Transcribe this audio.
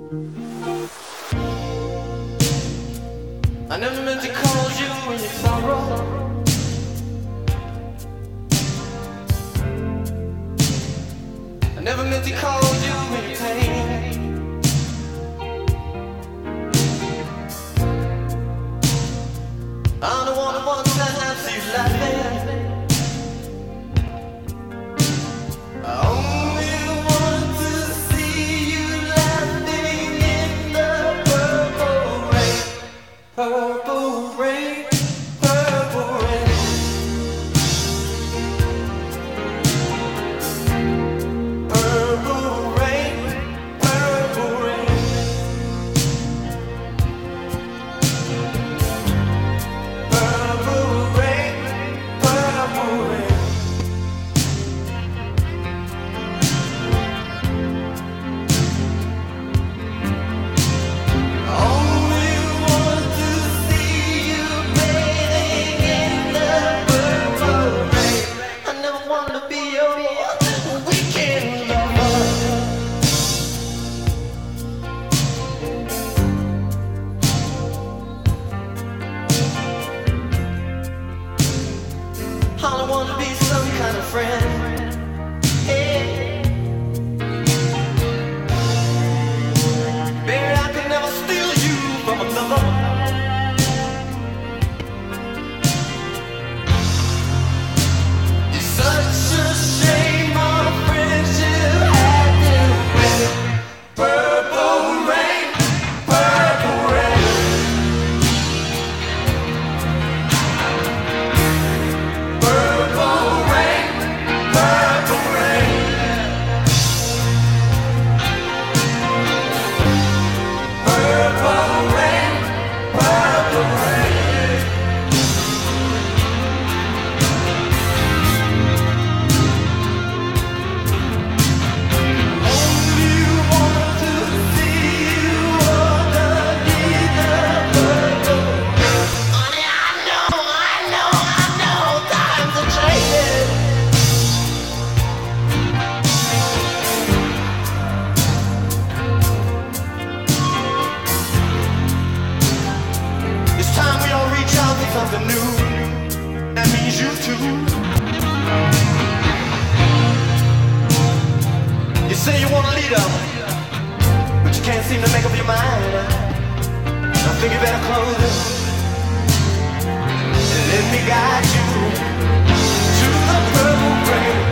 I never meant to cause you any sorrow. I never meant to cause you any pain. I don't wanna one time see you laughing. I only want to see you laughing in the purple rain. Purple rain, purple rain. Purple rain, purple rain. Purple rain, purple rain. Only want to see you bathing in the purple rain. I never want to be your weekend lover. I don't want to be some kind of friend. Hey, baby, I could never steal you from another. It's such a shame our friendship had to end. Purple rain, purple rain. Purple rain, purple rain. Purple rain, purple rain. Only want to see you underneath the purple rain. Honey, I know, times are changing. It's time we all reach out for something new. That means you too. You say you want a leader, but you can't seem to make up your mind. I think you better close it and let me guide you to the purple rain.